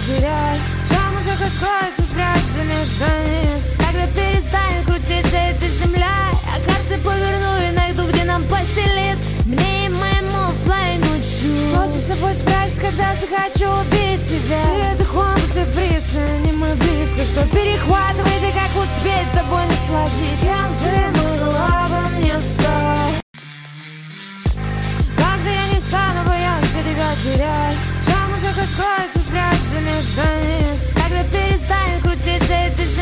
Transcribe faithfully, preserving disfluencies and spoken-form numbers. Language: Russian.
теряй. Все музыка скроется, спрячется между страниц. Когда перестанет крутиться эта земля, а карты поверну и найду, где нам поселиться. Мне и моему оффлайну чу. Что за собой спрячешь, когда захочу убить тебя? Ты это компасы пристань, мы близко. Что перехватывай, да как успеть тобой насладить? Кем ты могла бы мне стать? Когда я не стану бояться тебя терять. Вся музыка скроется, спрячется между страниц. Когда перестанет крутиться эта земля,